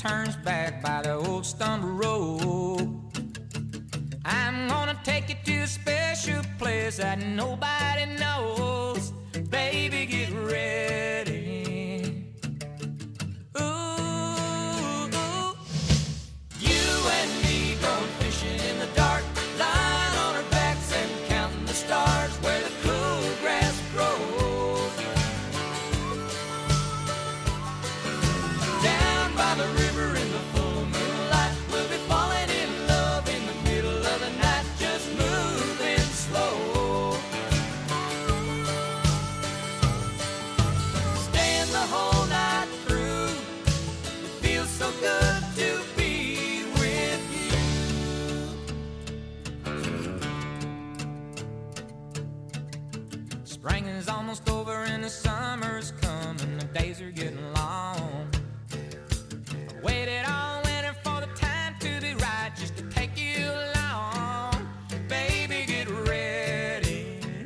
turns back by the old stumble road. I'm gonna take you to a special place that nobody knows. Baby, get ready. Ooh, you and me going fishing in the dark, lying on our backs and counting the stars where the cool grass grows. Down by the river in the full moonlight, we'll be falling in love in the middle of the night, just moving slow. Staying the whole night through, it feels so good to be with you. Spring is almost over and the summer's coming, the days are getting long. Waited all winter for the time to be right, just to take you along. Baby, get ready.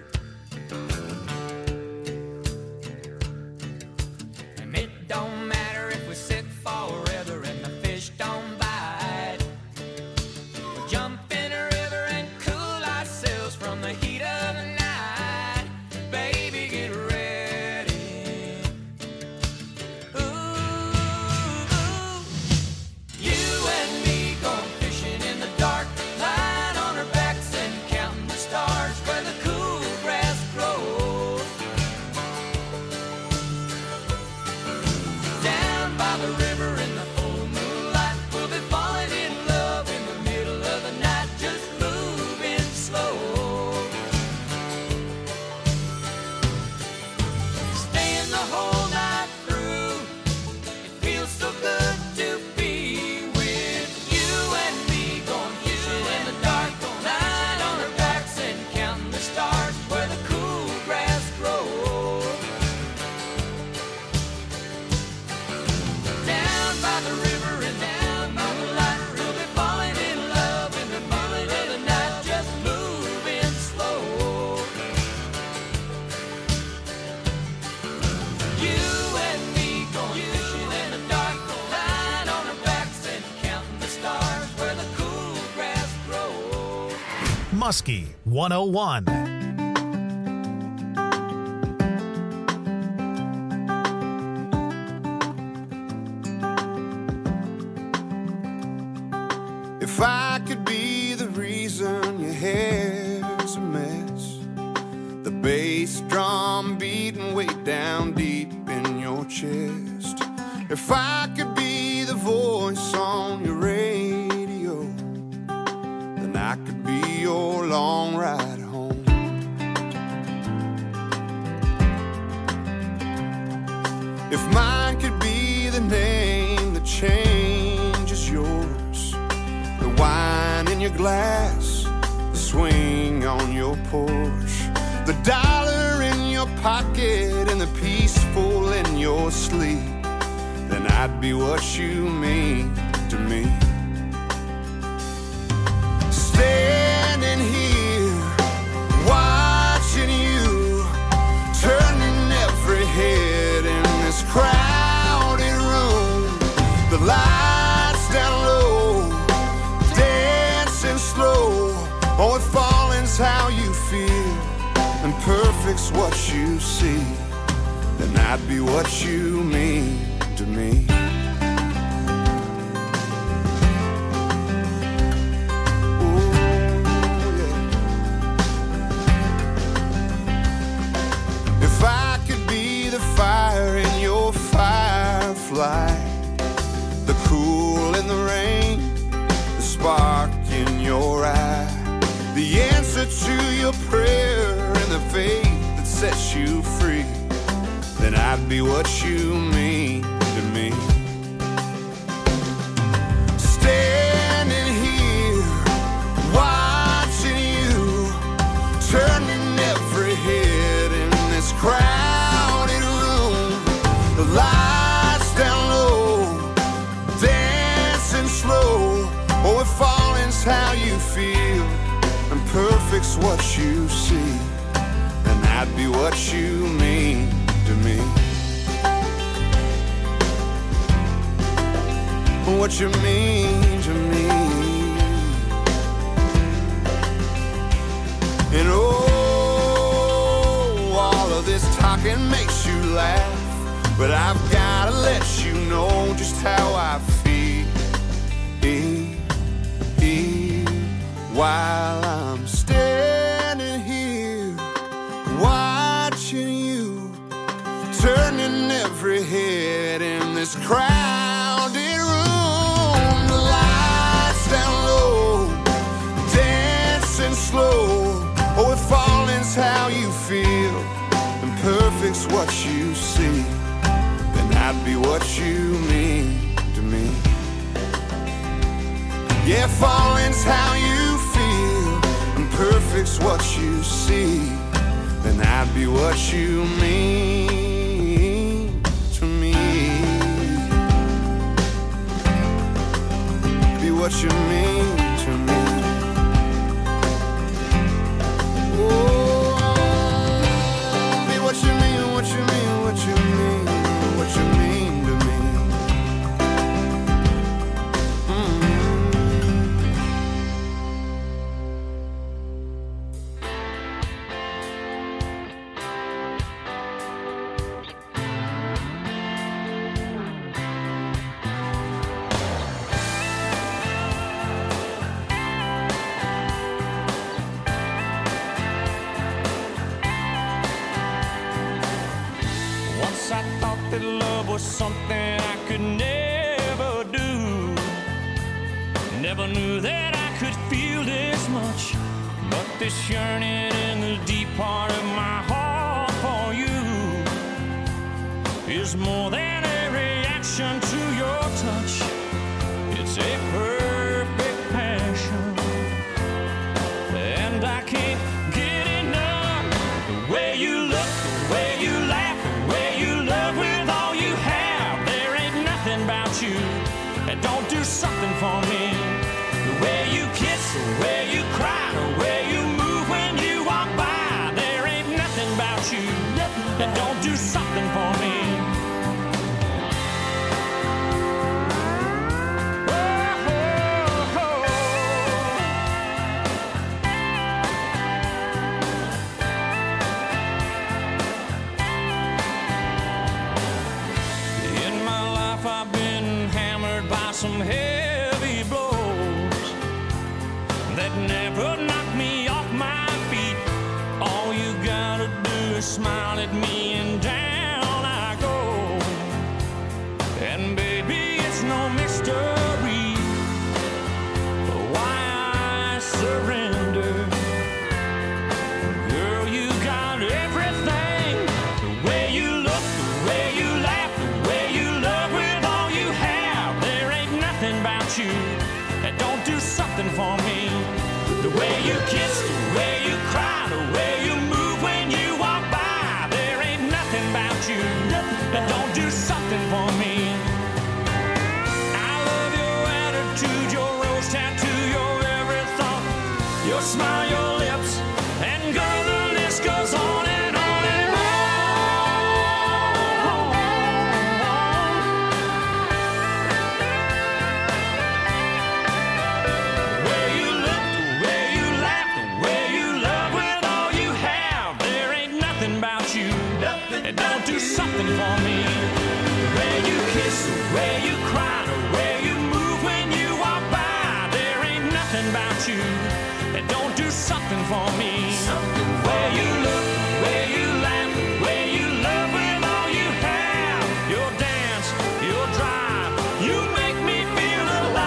And it don't matter if we sit forever and the fish don't bite. We'll jump in a river and cool ourselves from the heat of the night. Baby, get ready. Ooh, you and me going fishing in the dark, lying on our backs and counting the stars where the cool grass grows. Down by the river in the full moonlight, we'll be falling in love in the middle of the night, just moving slow. Staying the whole night through, it feels so good to be with you and me going fishing in the dark, lying on our backs and counting the stars where the cool grass grows. Down by the river and down by the light, we'll be falling in love in the middle of the night, just moving slow. You and me going fishing in the dark, lying on our backs and counting the stars where the cool grass grows. Muskie 101. If I could be the reason your hair's a mess, the bass drum beating way down deep in your chest. If I could be the voice on your radio, then I could be your long ride home. If mine could be the name that changes yours, the wine in your glass, the swing on your porch, the dollar in your pocket and the peaceful in your sleep, then I'd be what you mean to me. Standing here, watching you, turning every head in this crowded room, the lights down low, dancing slow. Oh, if falling's how you feel and perfect's what you see, then I'd be what you mean to me. Ooh, yeah. If I could be the fire in your firefly, the cool in the rain, the spark in your eye, the answer to your prayer and the faith that sets you free, then I'd be what you mean to me. Standing here, watching you, turning every head in this crowded room, the lights down low, dancing slow. Oh, if falling's how you feel and perfect's what you see, then I'd be what you mean to me. Oh, what you mean to me. And oh, all of this talking makes you laugh, but I've gotta let you know just how I feel while I'm standing here watching you, turning every head in this crowded room. The lights down low, dancing slow. Oh, if falling's how you feel and perfect's what you see, then I'd be what you mean to me. Yeah, falling's how you feel and perfect's what you see, then I'd be what you mean to me. Be what you mean to me. Oh, be what you mean, what you mean, what you mean, what you mean to me. I thought that love was something I could never do. Never knew that I could feel this much, but this yearning in the deep part of my heart for you is more than a reaction to your touch. It's a perfect passion, and I can't get enough. The way you look, the way you laugh, the way you love with all you have. There ain't nothing about you that don't do something for me. The way you kiss, the way you cry, the way you move when you walk by. There ain't nothing about you that don't do something for me. Some heavy blows that never knock me off my feet. All you gotta do is smile at me and down I go. And baby, it's no mystery why I surrender. Girl, you got everything. The way you look, the way you laugh, the way you love with all you have. There ain't nothing about you that don't do something for me. The way you kiss, the way you cry, the way you move when you walk by. There ain't nothing about you that don't do something for me. I love your attitude, your rose tattoo, your every thought, your smile, your lips, and girl, the list goes on and on and on. The way you look, the way you laugh, the way you love with all you have. There ain't nothing about you that don't do something for me. The way you kiss, the way you cry, the way you move when you walk by. There ain't nothing about you that don't do something for me. The way you look, the way you laugh, the way you love with all you have. Your dance, your drive, you make me feel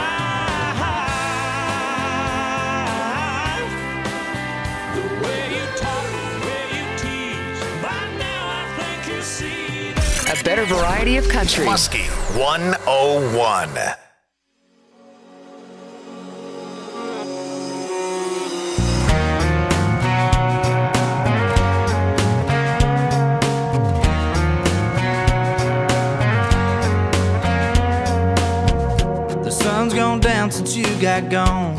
alive. The way you talk, the way you tease. By now I think you see that. A better variety of country. Muskie 101. The sun's gone down since you got gone.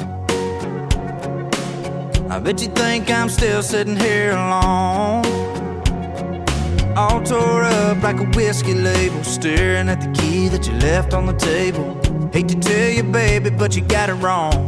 I bet you think I'm still sitting here alone, all tore up like a whiskey label, staring at the key that you left on the table. Hate to tell you, baby, but you got it wrong.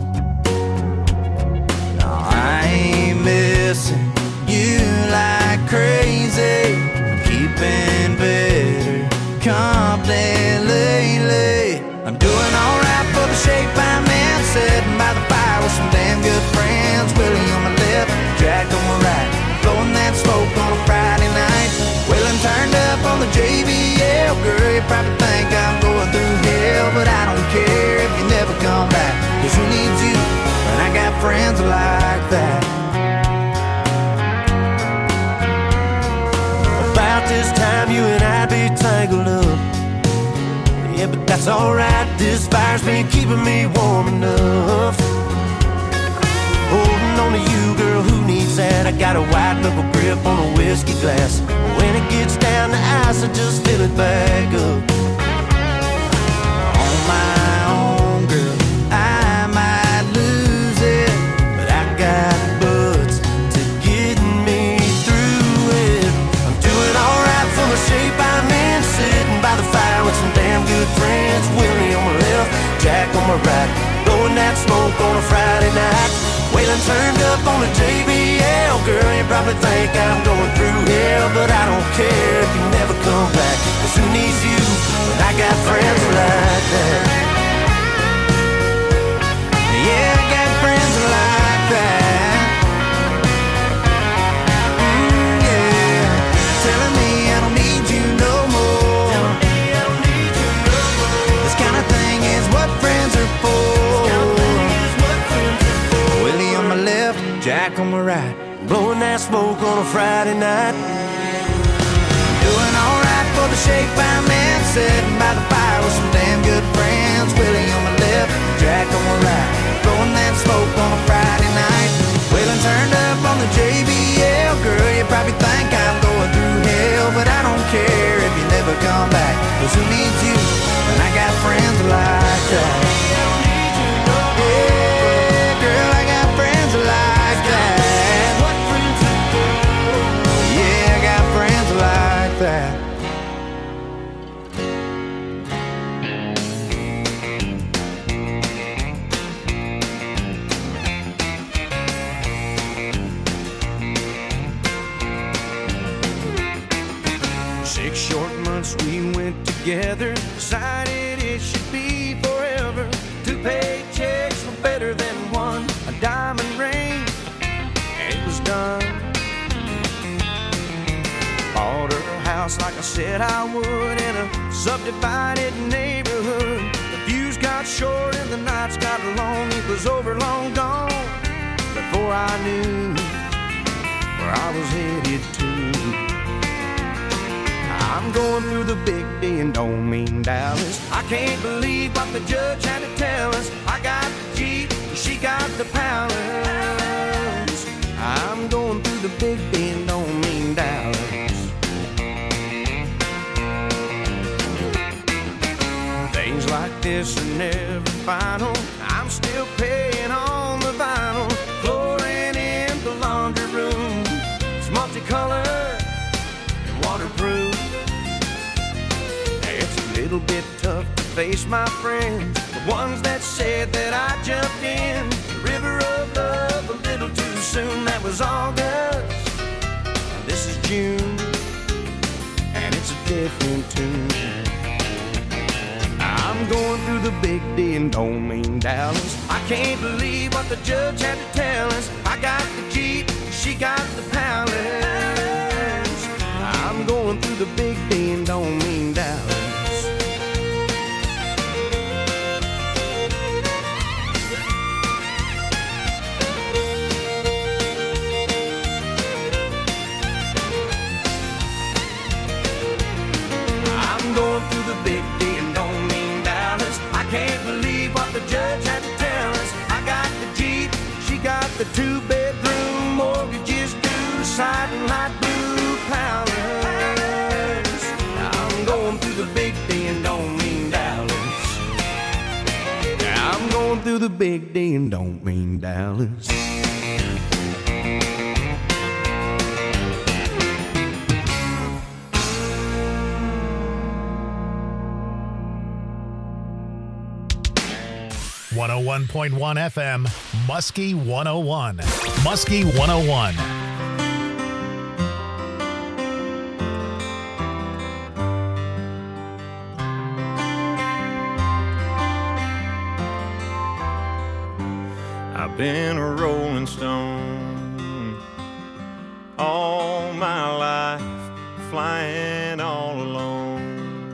No, I ain't missing you like crazy. I'm keeping better company lately. I'm doing alright for the shape I'm in, sitting by the fire with some damn good friends. Willie on my left, Jack on my right, blowing that smoke on a Friday night. Waylon turned up on the JBL. Girl, you probably think I'm going through hell, but I don't care if you never come back, 'cause who needs you when I got friends like that? About this time you and I'd be tangled up. Yeah, but that's alright, this fire's been keeping me warm enough. Holding on to you, girl, who needs that? I got a white knuckle grip on a whiskey glass. When it gets down to ice, I just fill it back up. On my own, girl, I might lose it, but I got buds to get me through it. I'm doing alright for the shape I'm in, sitting by the fire with some damn good friends. Willie on my left, Jack on my right, blowing that smoke on a Friday night. Waylon turned up on the JBL. Girl, you probably think I'm going through hell, but I don't care if you never come back, 'cause who needs you when I got friends like that? Yeah, I got friends like that. Yeah, telling me I don't need you no more. This kind of thing is what friends are for. Willie on my left, Jack on my right, Blowing that smoke on a Friday night. doing alright for the shape I'm in, sitting by the fire with some damn good friends. Willie on my left, Jack on my right, blowing that smoke on a Friday night. Waylon turned up on the JBL. Girl, you probably think I'm going through hell, but I don't care if you never come back, 'cause who needs you when I got friends like that? Yeah, girl, I got friends like that. Yeah, I got friends like that. We went together, decided it should be forever. 2 paychecks were better than one. A diamond ring, and it was done. Bought her a house like I said I would, in a subdivided neighborhood. The views got short and the nights got long. It was over, long gone, before I knew where I was headed to. I'm going through the big D and don't mean Dallas. I can't believe what the judge had to tell us. I got the Jeep, she got the palace. I'm going through the big D and don't mean Dallas. Things like this are never final. I'm still paying on the vinyl. Flooring in the laundry room, it's multicolored and waterproof. Little bit tough to face my friends, the ones that said that I jumped in the river of love a little too soon. That was August, this is June, and it's a different tune. I'm going through the big D and don't mean Dallas. I can't believe what the judge had to tell us. I got the Jeep, she got the palace. I'm going through the big D and don't mean Dallas. Going through the big D and don't mean Dallas. I can't believe what the judge had to tell us. I got the Jeep, she got the 2-bedroom, mortgages due, siding light blue palace. I'm going through the big D and don't mean Dallas. I'm going through the big D and don't mean Dallas. 101.1 FM, Muskie 101. Muskie 101. I've been a rolling stone all my life, flying all alone,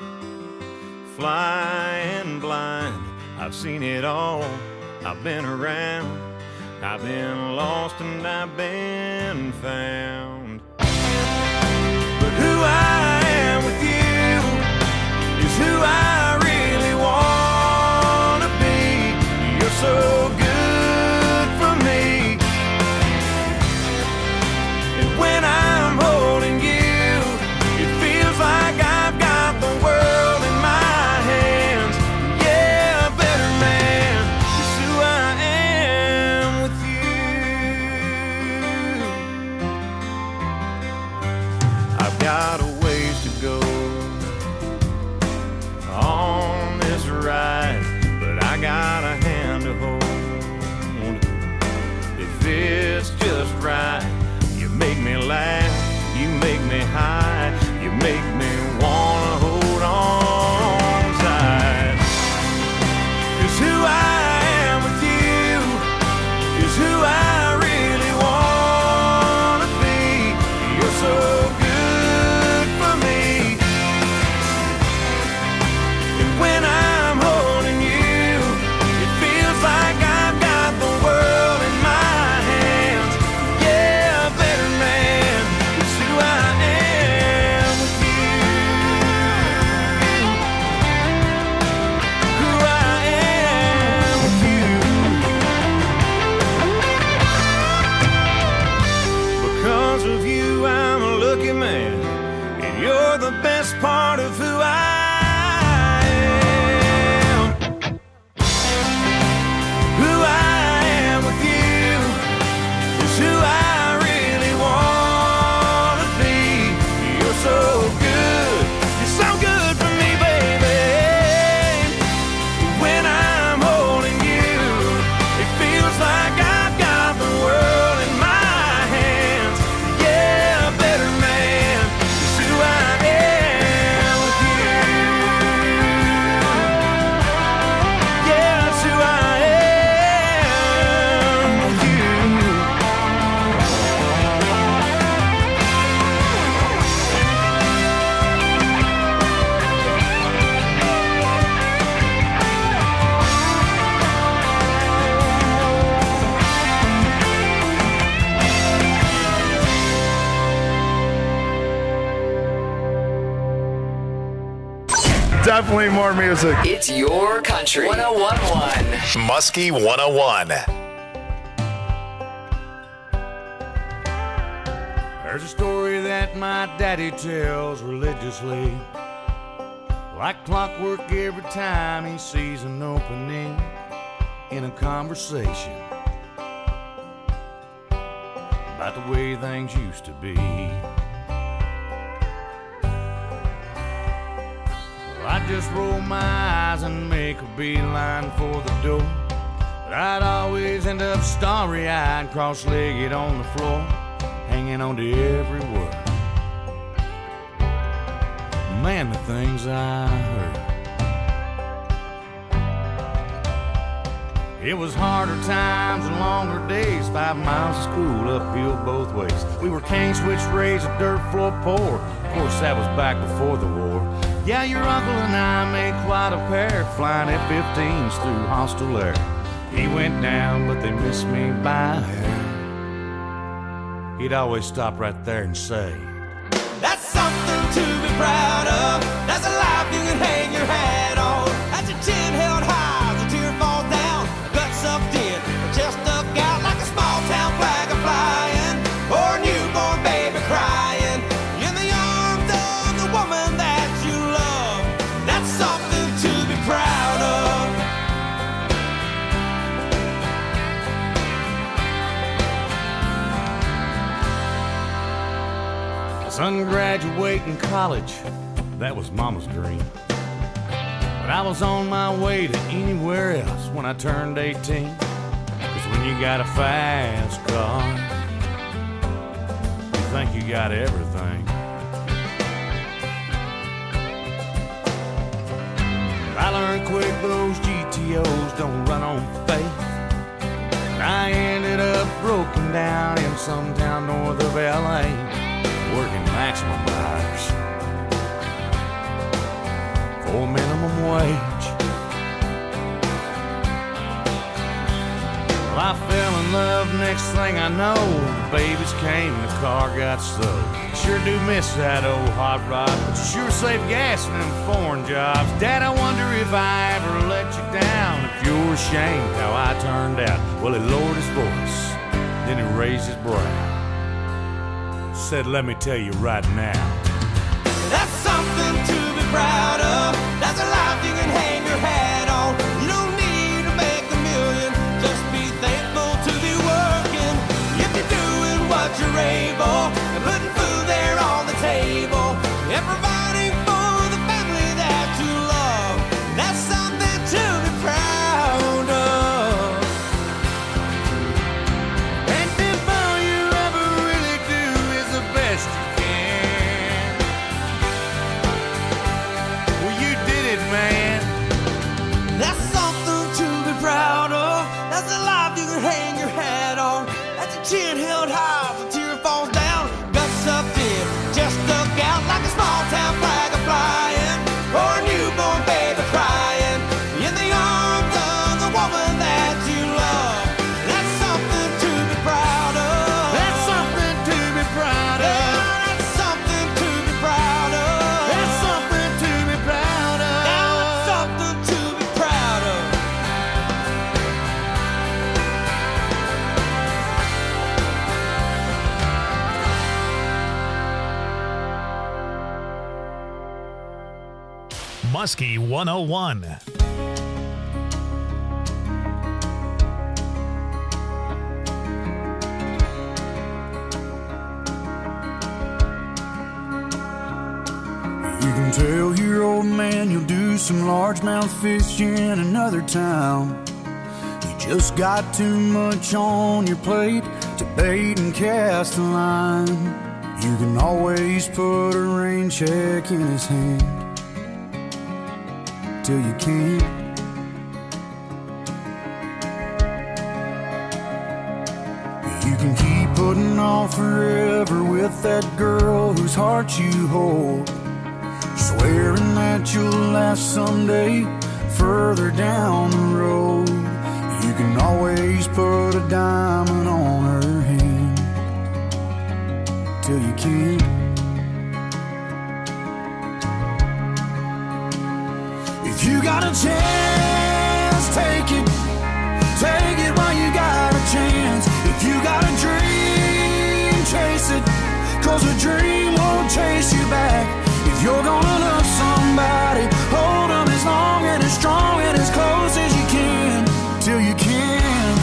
flying blind. I've seen it all, I've been around, I've been lost and I've been found. But who I am with you is who I really want to be. You're so good for me, and when I'm holding you, it feels like I've got the world in my hands. Yeah, a better man is who I am with you. I've got a ways to go on this ride, but I got a hand to hold. If it's just right, you make me laugh, you make me high, you make me wanna hold on tight. 'Cause who I am with you is who I really wanna be. You're so good for me, and when I'm holding you, it feels like I've got the world in my hands. Yeah, a better man is who I am with you. Who I am with you. Because of you, I'm a lucky man, and you're the best part of who I am. Who I am with you is who I really want to be. You're so good, you're so good for me, baby. When I'm holding you, it feels like I've got the world in my hands. Yeah, a better man is who I am with you. Yeah, it's who I am with you. Definitely more music. It's your country. 101.1. Muskie 101. There's a story that my daddy tells religiously, like clockwork every time he sees an opening in a conversation about the way things used to be. Well, I'd just roll my eyes and make a beeline for the door, but I'd always end up starry-eyed, cross-legged on the floor, hanging on to every word. Man, the things I heard. It was harder times and longer days, 5 miles of school uphill both ways. We were cane switch raised, a dirt floor poor. Of course, that was back before the war. Yeah, your uncle and I made quite a pair, flying F-15s through hostile air. He went down, but they missed me by a hair. He'd always stop right there and say, That's something to be proud of. That's a life you can hang your hat on. That's your chin held high as a tear falls down. A gut sucked in, a chest stuck out like a small town flag a flying, or a newborn baby crying in the arms of the woman that you love. That's something to be proud of. son graduating college, that was mama's dream. But I was on my way to anywhere else when I turned 18. 'Cause when you got a fast car, you think you got everything. I learned quick those GTOs don't run on faith. And I ended up broken down in some town north of LA, working maximum hours for minimum wage. Well, I fell in love, next thing I know, the babies came and the car got stowed. Sure do miss that old hot rod, but you sure save gas in them foreign jobs. Dad, I wonder if I ever let you down, if you're ashamed how I turned out. Well, he lowered his voice, then he raised his brow, said, let me tell you right now, That's something to be proud of. That's a life you can hang your hat on. You don't need to make a million. Just be thankful to be working. If you're doing what you're able and putting food there on the table and providing for the family that you love, that's something to be proud of. and if all you ever really do is the best you can, well, you did it, man. That's something to be proud of. That's a life you can hang your hat on. That's your chin held high as a tear falls down. Guts up deep, just stuck out like a small town flag flying, or a newborn baby crying in the arms of the woman that you love. That's something to be proud of. That's something to be proud of. Yeah, that's something to be proud of. That's something to be proud of. That's something to be proud of. Muskie 101. You can tell your old man you'll do some largemouth fishing in another town. You just got too much on your plate to bait and cast a line. You can always put a rain check in his hand till you can't. You can keep putting off forever with that girl whose heart you hold, swearing that you'll last someday further down the road. You can always put a diamond on her hand till you can't. If you got a chance, take it. Take it while you got a chance. If you got a dream, chase it. 'Cause a dream won't chase you back. If you're gonna love somebody, hold them as long and as strong and as close as you can, till you can.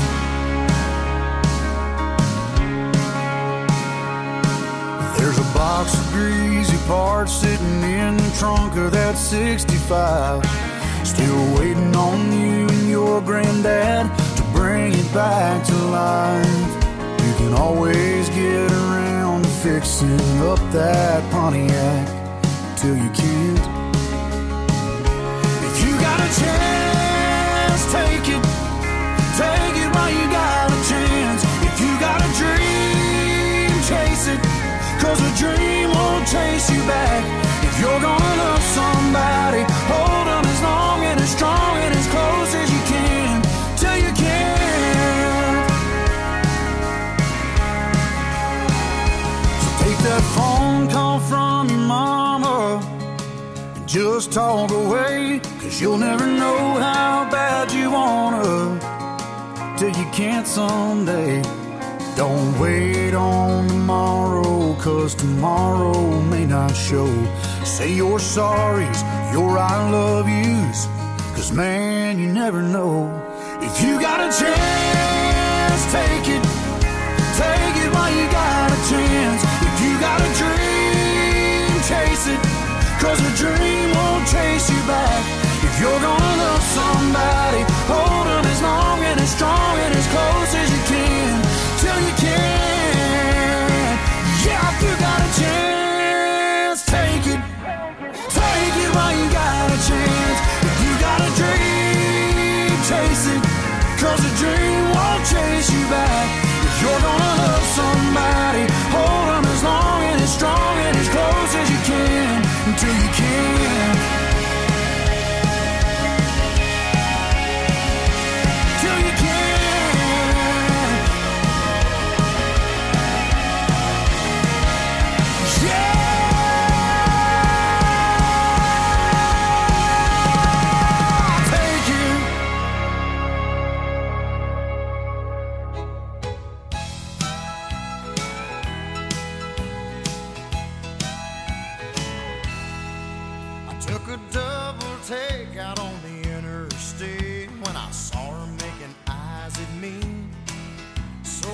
There's a box of greasy parts sitting in the trunk of that 65, still waiting on you and your granddad to bring it back to life. You can always get around to fixing up that Pontiac till you can't. If you got a chance, take it. Take it while you got a chance. If you got a dream, chase it. 'Cause a dream won't chase you back. If you're gonna love somebody, hold them as long and as strong and as close as you can, till you can. So take that phone call from your mama and just talk away. 'Cause you'll never know how bad you wanna till you can't someday. Don't wait on tomorrow, 'cause tomorrow may not show. Say your sorries, your I love yous, 'cause man, you never know. If you got a chance, take it. Take it while you got a chance. If you got a dream, chase it. 'Cause a dream won't chase you back. If you're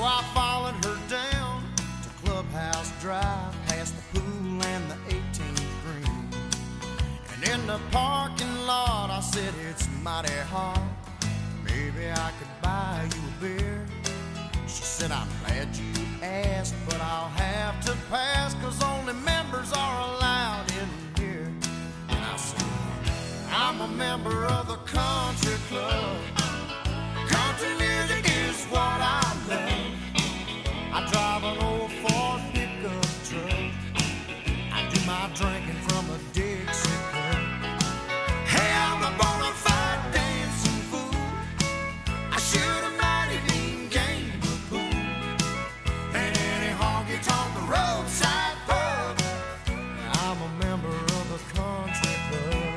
I followed her down to Clubhouse Drive, past the pool and the 18th green. And in the parking lot I said, it's mighty hot, maybe I could buy you a beer. She said, I'm glad you asked, but I'll have to pass, 'cause only members are allowed in here. And I said, I'm a member of the country club. Country music is what I love. I drive an old Ford pickup truck. I do my drinking from a Dixie cup. Hey, I'm a bona fide dancing fool. I shoot a mighty mean game of pool. And any honky-tonk roadside pub. I'm a member of the country club.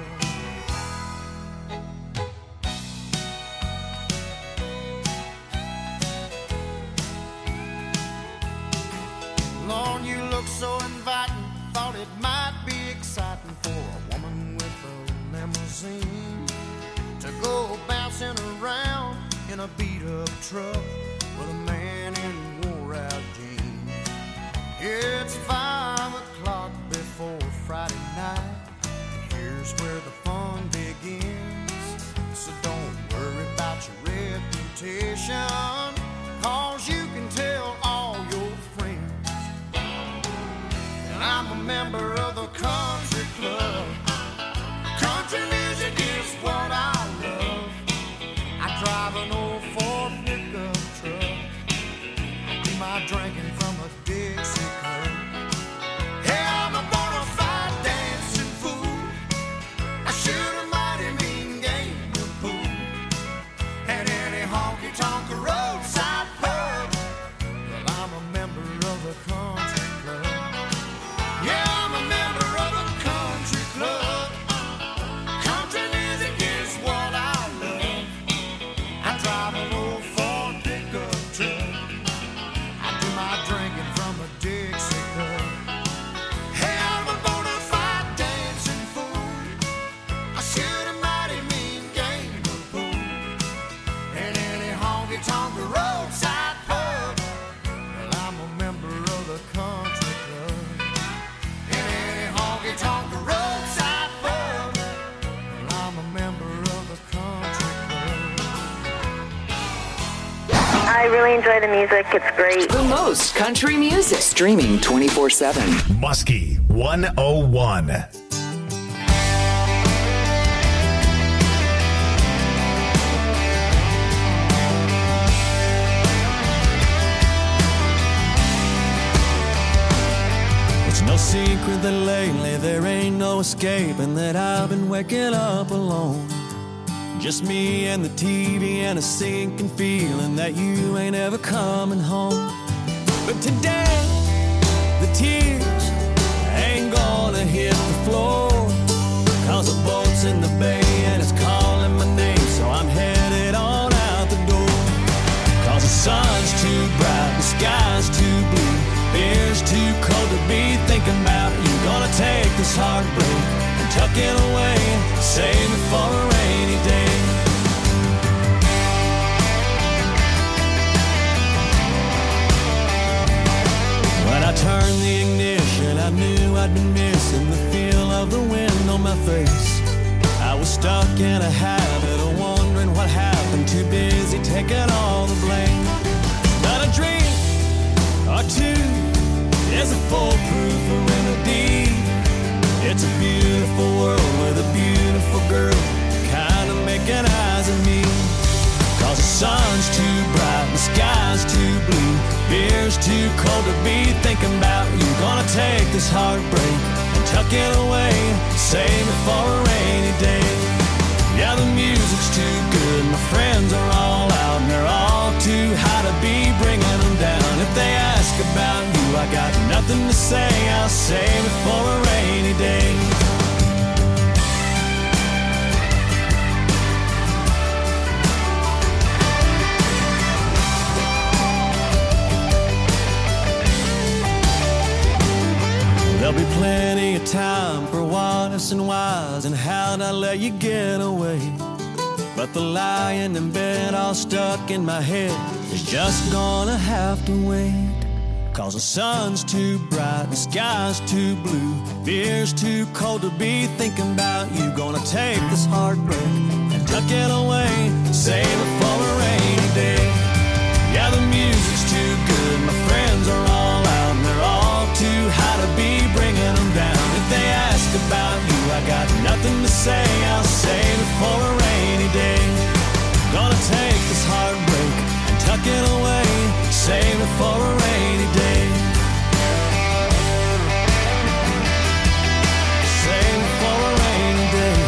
Lord, you look so inviting. Thought it might be exciting for a woman with a limousine to go bouncing around in a beat-up truck with a man in wore-out jeans. It's 5 o'clock before Friday night, and here's where the fun begins. So don't worry about your reputation, 'cause you can tell all your friends. And I'm a member of the country club. Country music is what I love. I drive an old Ford pickup truck. I do my drinking from a Dixie cup. Hey, I'm a bona fide dancing fool. I shoot a mighty mean game of pool. And any honky-tonk roadside pub. Well, I'm a member of the country club. Yeah, I'm a member of the country club. Country music is what I love. I drive an old Ford pickup truck. I do my drinking from a Dixie cup. Hey, I'm a bona fide dancing fool. I shoot a mighty mean game of pool. And any honky-tonk roadside pub. Well, I'm a member of the country club. And any honky-tonk roadside pub. Well, I'm a member of the country club. I really enjoy the music. It's great. The most country music. Streaming 24/7. Muskie 101. It's no secret that lately there ain't no escaping that I've been waking up alone. Just me and the TV and a sinking feeling that you ain't ever coming home. But today, the tears ain't gonna hit the floor, 'cause the boat's in the bay and it's calling my name, so I'm headed on out the door. 'Cause the sun's too bright, the sky's too blue, beer's too cold to be thinking about you. Gonna take this heartbreak and tuck it away, save it for a rainy day. When I turned the ignition, I knew I'd been missing the feel of the wind on my face. I was stuck in a habit of wondering what happened, too busy taking all the blame. Not a drink or two is a foolproof remedy. It's a beautiful world with a beautiful girl kind of making eyes at me. 'Cause the sun's too bright, the sky's too blue, beer's too cold to be thinking about you. Gonna take this heartbreak and tuck it away, save it for a rainy day. Yeah, the music's too good, my friends are all out, and they're all too high to be bringing them down. If they ask about you, I got nothing to say, I'll save it for a rainy day. There'll be plenty of time for what ifs and whys and how'd I let you get away. But the lying in bed all stuck in my head You're just gonna have to wait, 'cause the sun's too bright, the sky's too blue, beer's too cold to be thinking about you. Gonna take this heartbreak and tuck it away, save it for a rainy day. Yeah, the music's too good, my friends are all out, and they're all too high to be bringing them down. If they ask about you, I got nothing to say, I'll save it for a rainy day. Gonna take this heartbreak and tuck it away, save it for a rainy day. Save it for a rainy day.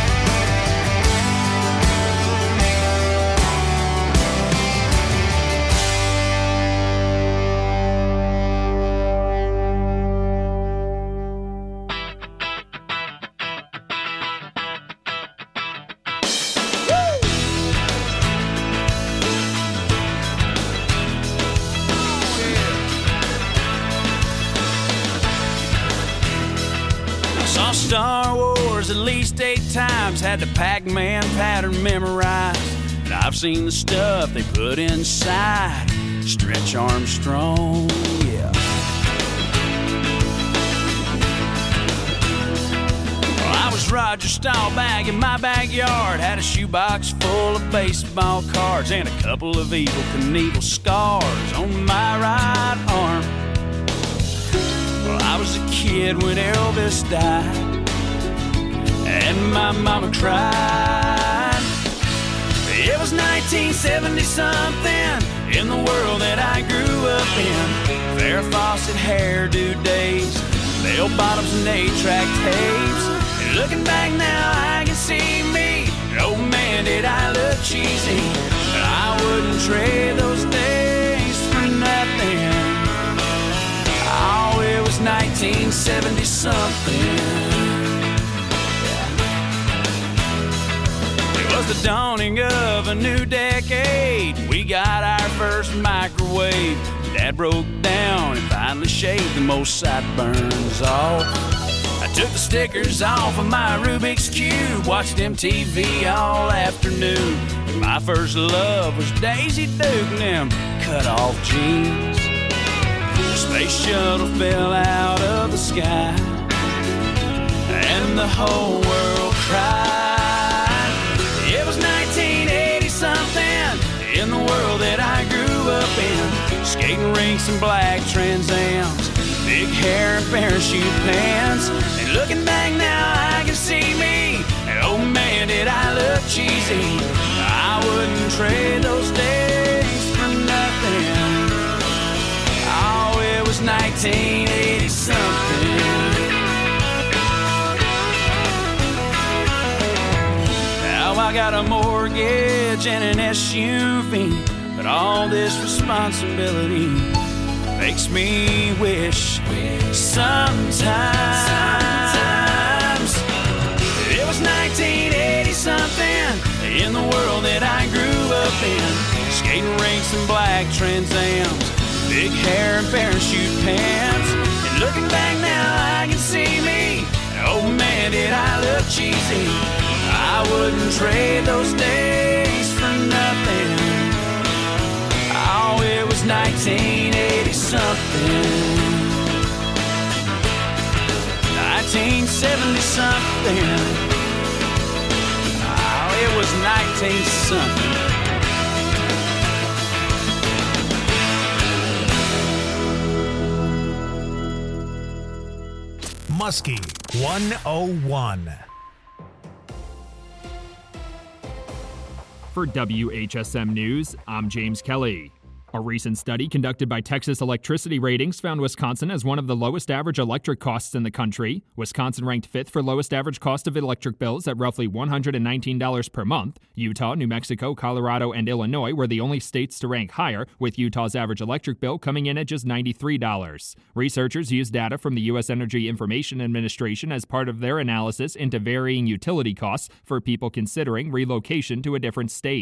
Star Wars at least 8 times, had the Pac-Man pattern memorized. And I've seen the stuff they put inside Stretch Armstrong, yeah. Well, I was Roger Staubach in my backyard, had a shoebox full of baseball cards and a couple of Evel Knievel scars on my right arm. Well, I was a kid when Elvis died, and my mama cried. It was 1970-something in the world that I grew up in. Farrah Fawcett hairdo days, bell bottoms and 8-track tapes. And looking back now, I can see me. Oh man, did I look cheesy. But I wouldn't trade those days for nothing. Oh, it was 1970-something. It was the dawning of a new decade. We got our first microwave. Dad broke down and finally shaved the most sideburns off. I took the stickers off of my Rubik's Cube, watched MTV all afternoon. And my first love was Daisy Duke and them cut-off jeans. The space shuttle fell out of the sky, and the whole world cried. It was 1980-something in the world that I grew up in. Skating rinks and black Trans Ams, big hair and parachute pants. And looking back now, I can see me. And oh man, did I look cheesy. I wouldn't trade those days for nothing. Oh, it was 1980-something. I got a mortgage and an SUV, but all this responsibility makes me wish sometimes it was 1980-something in the world that I grew up in. Skating rinks and black Trans Ams, big hair and parachute pants. And looking back now, I can see me. Oh man, did I look cheesy. I wouldn't trade those days for nothing. Oh, it was 1980-something. 1970-something. Oh, it was 19-something. Muskie 101. For WHSM News, I'm James Kelly. A recent study conducted by Texas Electricity Ratings found Wisconsin as one of the lowest average electric costs in the country. Wisconsin ranked 5th for lowest average cost of electric bills at roughly $119 per month. Utah, New Mexico, Colorado, and Illinois were the only states to rank higher, with Utah's average electric bill coming in at just $93. Researchers used data from the U.S. Energy Information Administration as part of their analysis into varying utility costs for people considering relocation to a different state.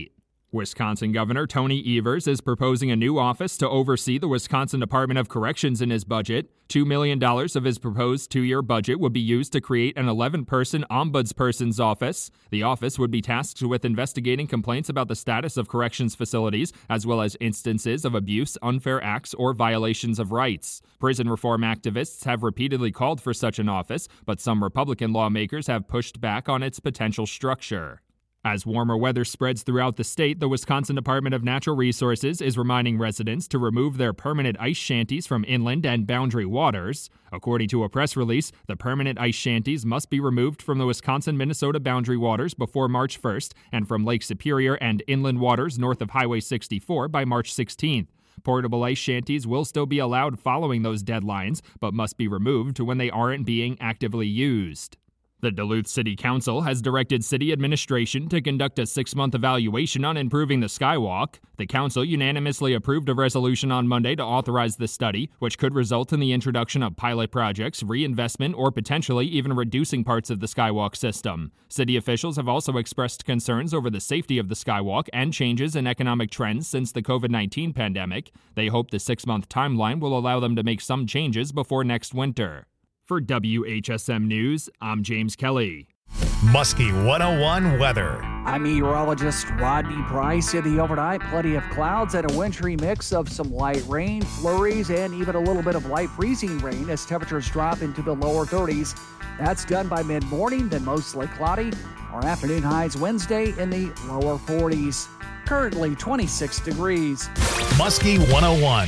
Wisconsin Governor Tony Evers is proposing a new office to oversee the Wisconsin Department of Corrections in his budget. $2 million of his proposed two-year budget would be used to create an 11-person ombudsperson's office. The office would be tasked with investigating complaints about the status of corrections facilities, as well as instances of abuse, unfair acts, or violations of rights. Prison reform activists have repeatedly called for such an office, but some Republican lawmakers have pushed back on its potential structure. As warmer weather spreads throughout the state, the Wisconsin Department of Natural Resources is reminding residents to remove their permanent ice shanties from inland and boundary waters. According to a press release, the permanent ice shanties must be removed from the Wisconsin-Minnesota boundary waters before March 1st and from Lake Superior and inland waters north of Highway 64 by March 16th. Portable ice shanties will still be allowed following those deadlines, but must be removed when they aren't being actively used. The Duluth City Council has directed city administration to conduct a 6-month evaluation on improving the Skywalk. The council unanimously approved a resolution on Monday to authorize the study, which could result in the introduction of pilot projects, reinvestment, or potentially even reducing parts of the Skywalk system. City officials have also expressed concerns over the safety of the Skywalk and changes in economic trends since the COVID-19 pandemic. They hope the 6-month timeline will allow them to make some changes before next winter. For WHSM News, I'm James Kelly. Muskie 101 weather. I'm meteorologist Rodney Price. In the overnight, plenty of clouds and a wintry mix of some light rain, flurries, and even a little bit of light freezing rain as temperatures drop into the lower 30s. That's done by mid-morning, then mostly cloudy. Our afternoon highs Wednesday in the lower 40s. Currently 26 degrees. Muskie 101.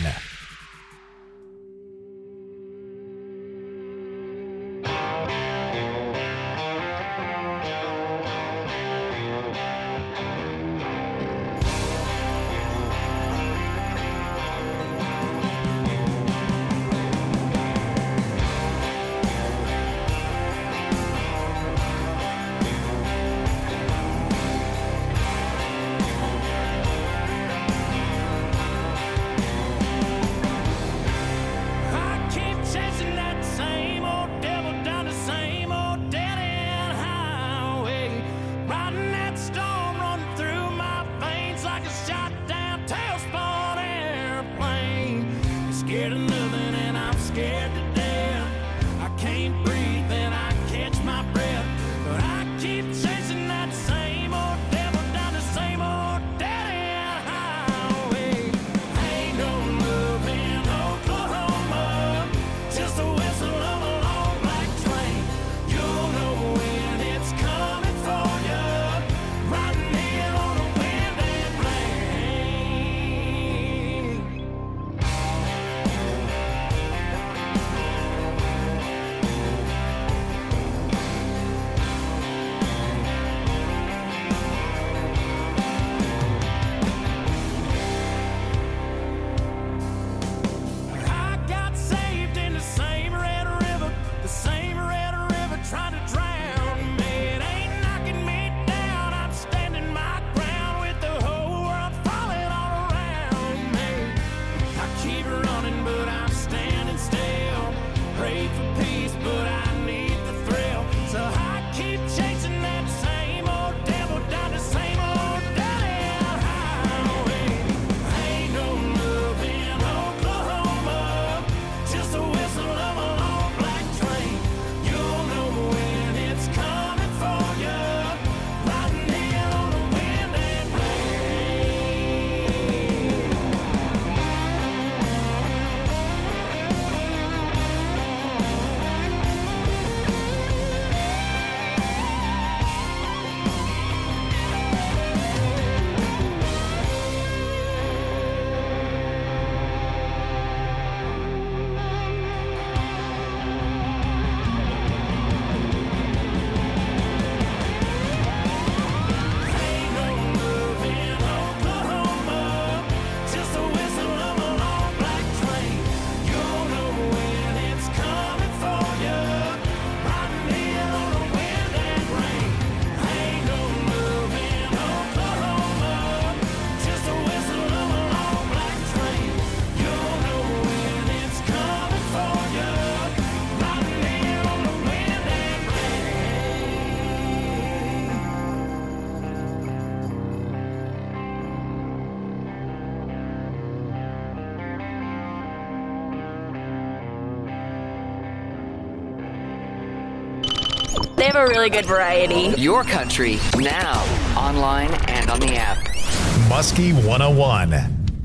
They have a really good variety. Your country, now, online and on the app. Muskie 101.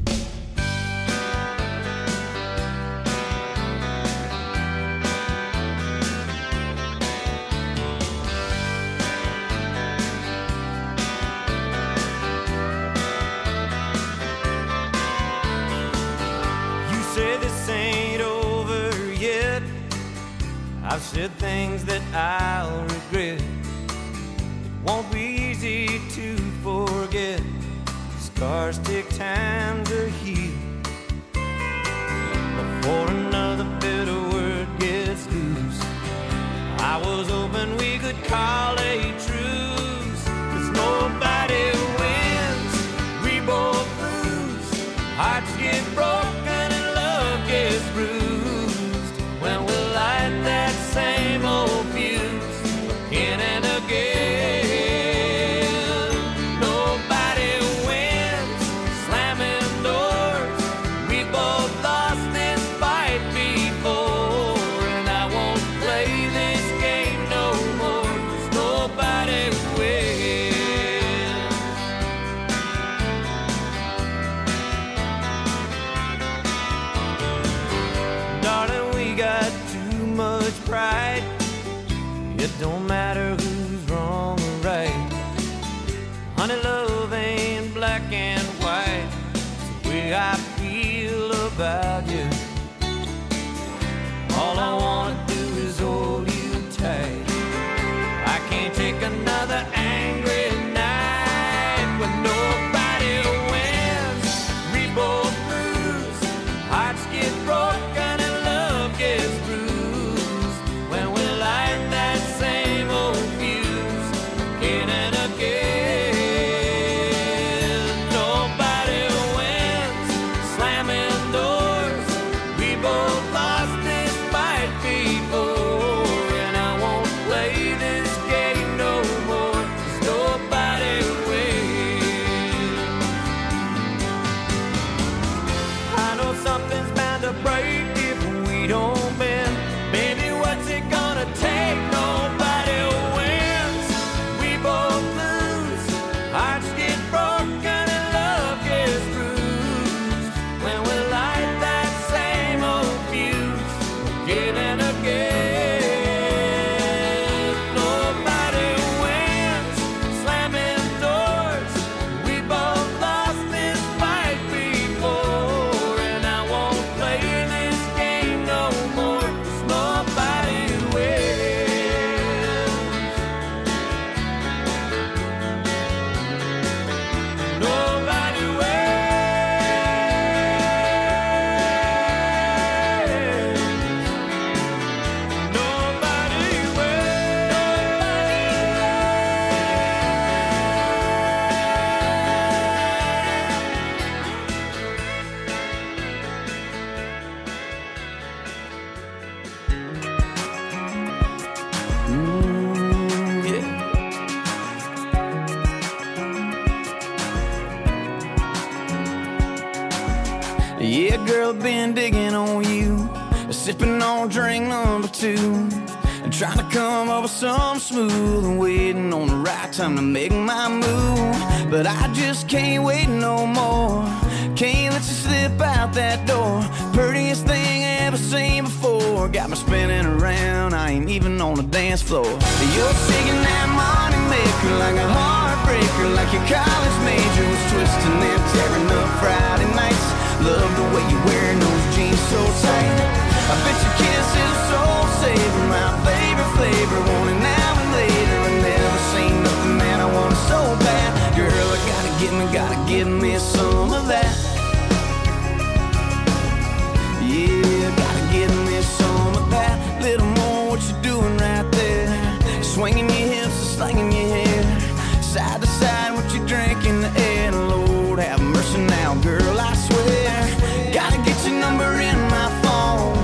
You say this ain't over yet. I've said things that I'll regret. It won't be easy to forget. Scars take time to heal. Before another bitter word gets loose, I was hoping we could call a truce. 'Cause nobody wins, we both lose. Hearts get broken and love gets bruised. When we light that same old fuse again and again. Nobody wins, slamming doors. We both lost this fight before, and I won't play this game no more. 'Cause nobody wins. Darling, we got too much pride. It don't matter who's wrong or right. Honey, love ain't black and white. It's the way I feel about you. All I wanna do is hold you tight. I can't take another angry night when nobody wins. We both lose. Hearts get broken and love gets bruised. When we light that same old fuse again and again. Nobody wins, slamming doors. We both lost this fight before, and I won't play this game no more. 'Cause nobody wins. I know something's bound to break if we don't bend. Baby, what's it gonna take? Nobody wins. We both lose. Hearts get broken and love gets bruised. When we light that same old fuse again and again. Nobody wins, slamming doors. We both lost this fight before, and I won't play this game no more. 'Cause nobody wins. Nobody wins. Nobody Yeah, girl, been digging on you, sipping on drink number 2, and trying to come up with something smooth, and waiting on the right time to make my move. But I just can't wait no more. Can't let you slip out that door. Prettiest thing I ever seen before. Got me spinning around, I ain't even on the dance floor. You're shaking that money maker like a heartbreaker, like your college major was twisting and tearing up Friday nights. Love the way you're wearing those jeans so tight. I bet your kiss is a soul saver, my favorite flavor. Want it now and later, I never seen nothing that I want so bad. Girl, I gotta give me some of that. Yeah, gotta give me some of that. Little more what you doing right there. Swinging your hips and slinging your hair. Side to side, what you drink in the air. Lord have mercy now, girl, I swear. Gotta get your number in my phone.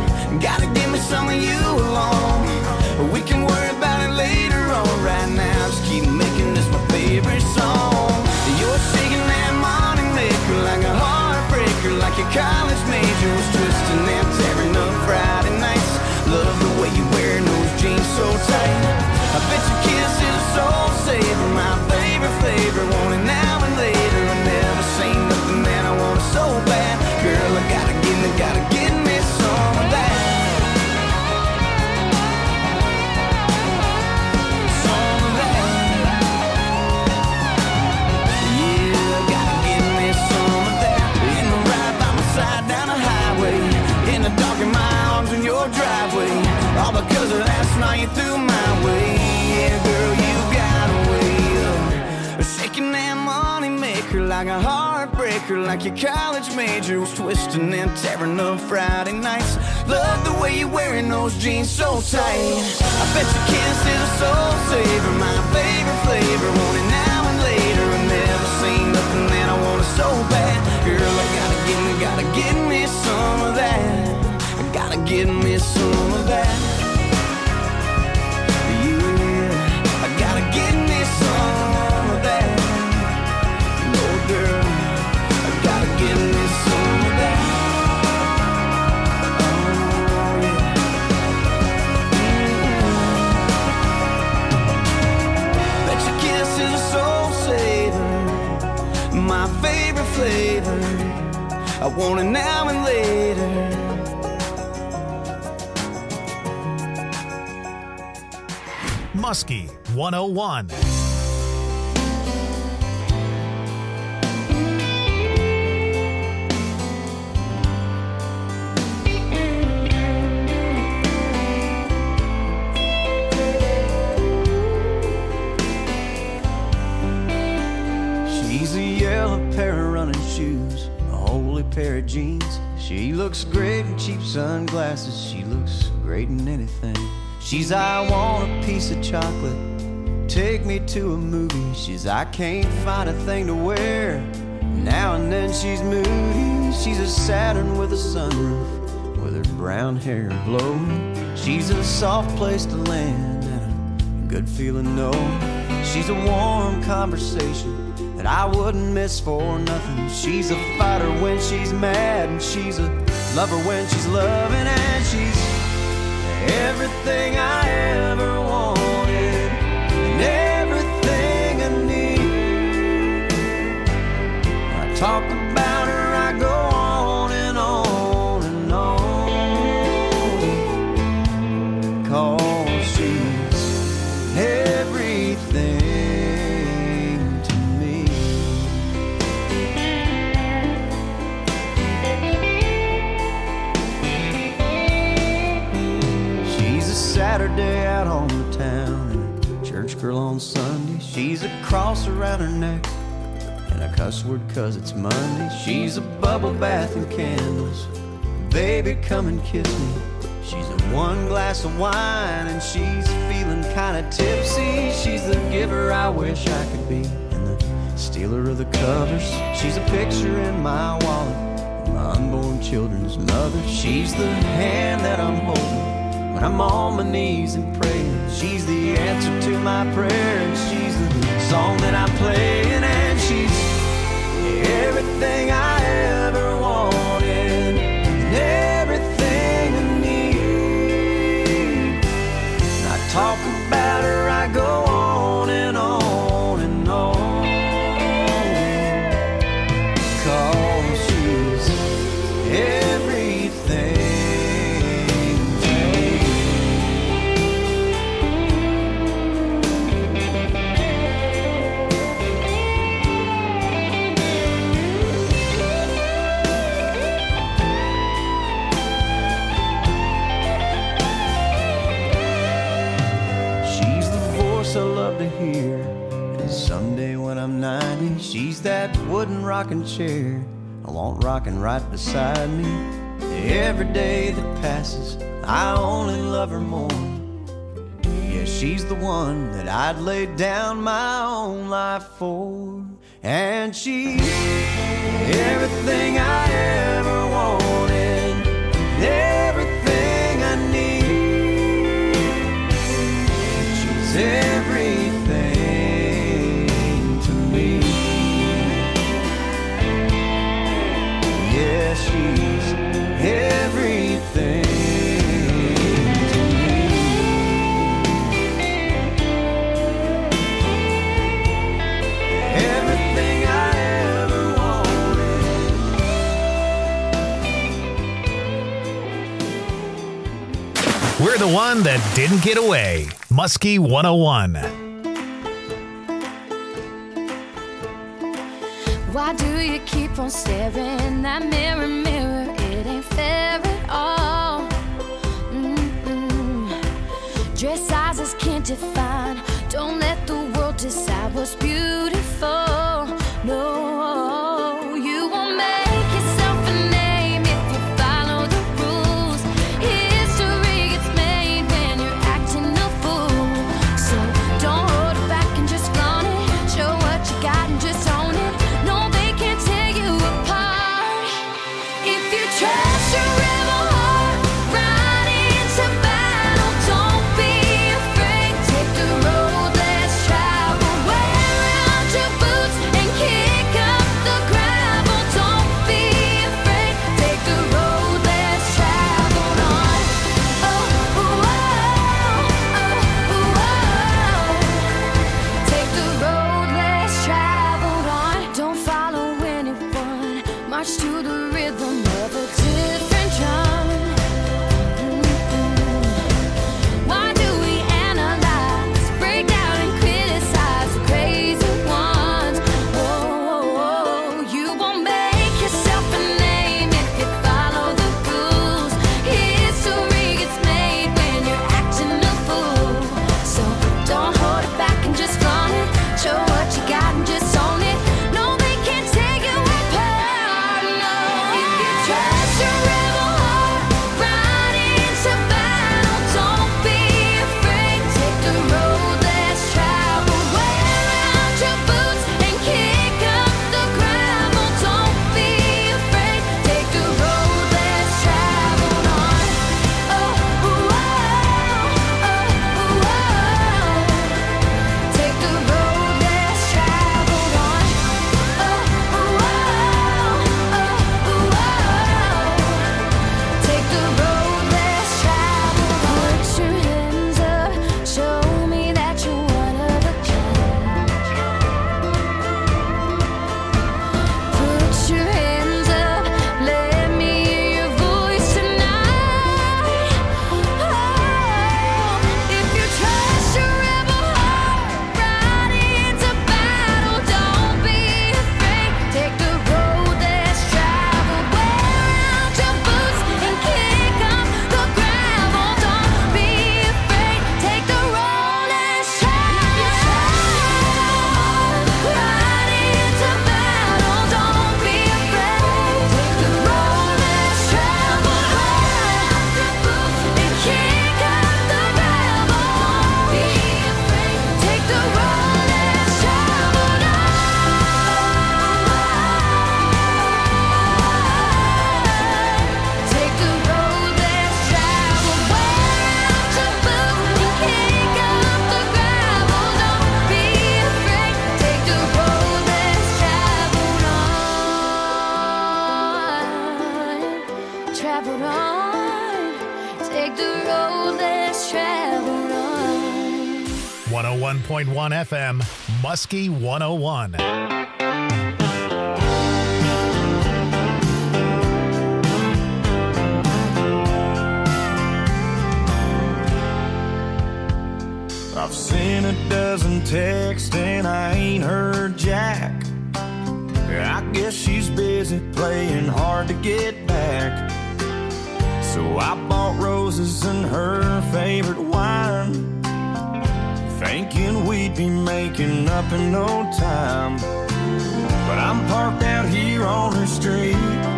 last night you threw my way. Yeah, girl, you got a way of shaking that money maker like a heartbreaker, like your college major was twisting and tearing up Friday nights. Love the way you're wearing those jeans so tight. I bet your kiss is a soul saver, my favorite flavor. Want it now and later. I've never seen nothing that I want it so bad. Girl, I gotta get me some of that. I gotta get me some of that. Yeah, I gotta get me some of that. No, girl, I gotta get me some of that. Oh, yeah. Bet your kiss is a soul saver, my favorite flavor. I want it now and later. Muskie 101. She's a yellow pair of running shoes, a holy pair of jeans. She looks great in cheap sunglasses. She looks great in anything. She's I want a piece of chocolate, take me to a movie. She's I can't find a thing to wear, now and then she's moody. She's a Saturn with a sunroof, with her brown hair blowing. She's a soft place to land and a good feeling no. She's a warm conversation that I wouldn't miss for nothing. She's a fighter when she's mad, and she's a lover when she's loving, and she's everything I ever wanted and everything I need. I talk about her, I go on and on and on, 'cause she's everything to me. Saturday out on the town and a church girl on Sunday. She's a cross around her neck and a cuss word 'cause it's Monday. She's a bubble bath and candles, baby come and kiss me. She's a one glass of wine and she's feeling kinda tipsy. She's the giver I wish I could be and the stealer of the covers. She's a picture in my wallet, my unborn children's mother. She's the hand that I'm holding when I'm on my knees and praying. She's the answer to my prayer, and she's the song that I'm playing, and she's everything I ever wanted and everything I need. And I talk about her, I go on and on and on, 'cause she's everything. I love to hear, and someday when I'm 90, she's that wooden rocking chair I want rocking right beside me. Every day that passes, I only love her more. Yeah, she's the one that I'd lay down my own life for, and she's everything I ever wanted, everything I need. She's everything to me. Yeah, she's everything to me. Everything I ever wanted. We're the one that didn't get away. Muskie 101. Why do you keep on staring in that mirror, mirror? It ain't fair at all. Dress sizes can't define. Don't let the world decide what's beautiful. No, you won't make yourself a name if you follow the rules. History gets made when you're acting a fool. So don't hold it back and just flaunt it. Show what you got and just own it. No, they can't tear you apart. If you trust your rebel heart, ride into battle. Don't be afraid. Take the road less traveled. Wear out your boots and kick up the gravel. Don't be afraid. Take the road less traveled on. Oh, oh, oh, oh, oh. Take the road less traveled on. Don't follow anyone. March to the rhythm of a different drum. Why do we analyze, break down and criticize the crazy ones? Oh, you won't make yourself a name if you follow the rules. History gets made when you're acting a fool. So don't hold it back and just flaunt it. Show what you got and just own it. No, they can't take you apart. No, if you trust your rebel heart, ride into battle. Don't be afraid. Take the road less traveled. Wear out your boots and kick up the gravel. Don't be afraid. Take the road less traveled on. Oh, oh, oh, oh, oh. Take the road less traveled on. Oh, oh, oh, oh, oh. Take the road less traveled on. Put your hands up, show me that you're one of a kind. Put your hands up, let me hear your voice tonight. Oh, if you trust your rebel heart, ride into battle. Don't be afraid. Take the road less traveled. Wear out your boots and kick up the gravel. Don't be afraid. Take the road less traveled. Ride into battle. Don't be afraid. Take the road less traveled. Wear out your boots and kick up the gravel. Don't be afraid. Take the road less traveled. Take the road less traveled. Wear out your boots and kick up the gravel. Don't be afraid. Take the road less traveled on. Traveled on. Take the road less traveled on. 101.1 FM, Muskie 101. I've seen a dozen texts and I ain't heard Jack. I guess she's busy playing hard to get back. So I bought roses and her favorite wine, thinking we'd be making up in no time. But I'm parked out here on her street.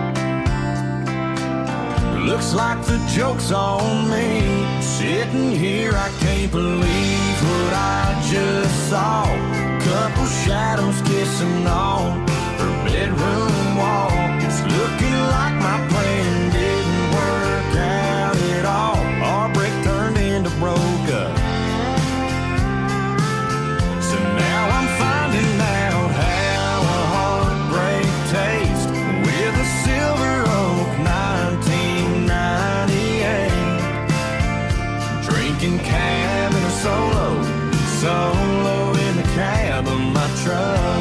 Looks like the joke's on me. Sitting here, I can't believe what I just saw. Couple shadows kissing on her bedroom wall. It's looking like my plan didn't work out at all. Our break turned into broke up. So now I'm finding out how a heartbreak tastes with a Silver Oak 1998. Drinking cabin or solo in the cab of my truck.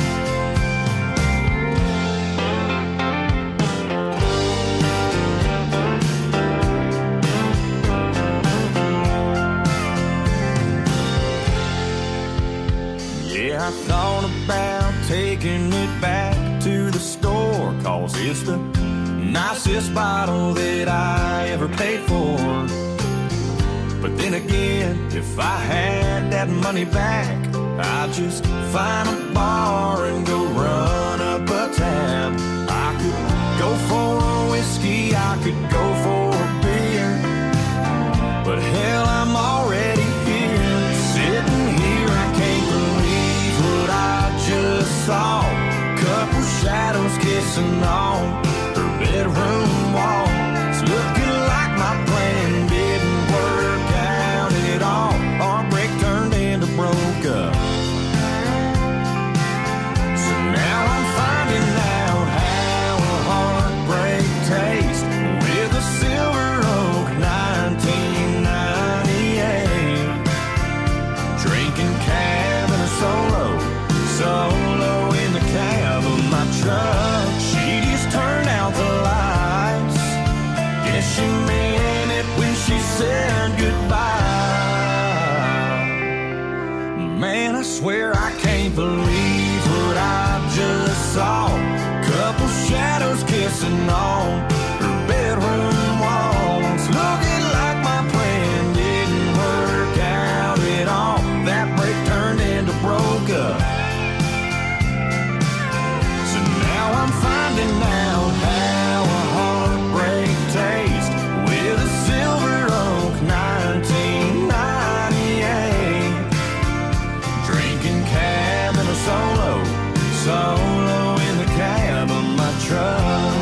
I thought about taking it back to the store, 'cause it's the nicest bottle that I ever paid for. But Then again, if I had that money back, I'd just find a bar and go run up a tab. I could go for a whiskey, I could go for a beer, but hell, I'm already here, sitting here. I can't believe what I just saw. Couple shadows kissing on her bedroom wall. It's looking like my plan didn't work out at all. Our break turned into broke up. So now I'm finding out how a heartbreak tastes with a Silver Oak 1998. Drinking cab and a solo in the cab of my truck. She just turned out the lights. Guess she meant it when she said goodbye. Man, I swear I can't believe what I just saw. Couple shadows kissing on her bedroom walls. Looking like my plan didn't work out at all. That break turned into broke up. So now I'm finding out how a heartbreak tastes with a Silver Oak 1998. Drinking cab and a solo in the cab of my truck.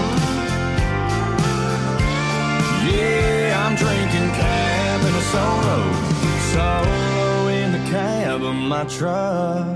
Yeah, I'm drinking cab and a solo in the cab of my truck.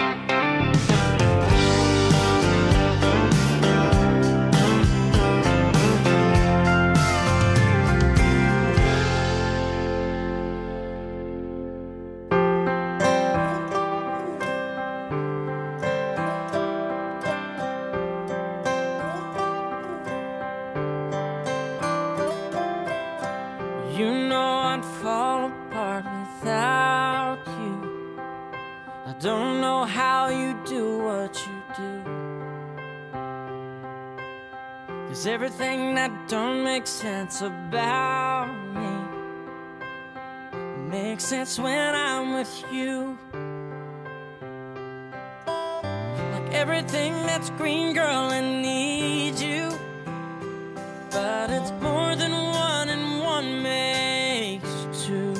You know I'd fall apart without you. I don't know how you do what you do. 'Cause everything that don't make sense about me makes sense when I'm with you. Like everything that's green, girl, I need you. But it's more than one and one makes two.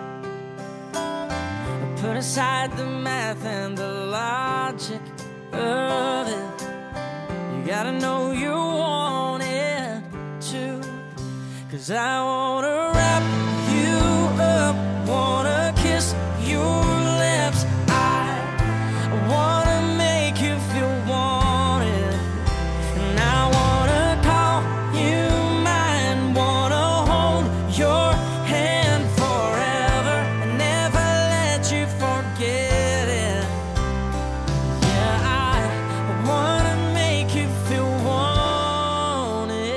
Put aside the math and the logic of it. You gotta know you want it too. 'Cause I wanna wrap you up, wanna kiss your lips. I wanna make you feel wanted, and I wanna call you mine, wanna hold your hand forever and never let you forget it. Yeah, I wanna make you feel wanted.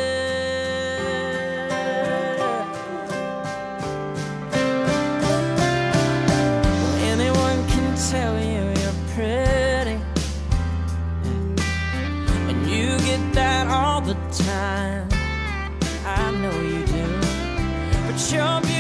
Anyone can tell you you're pretty, and you get that all the time. I know you do, but you're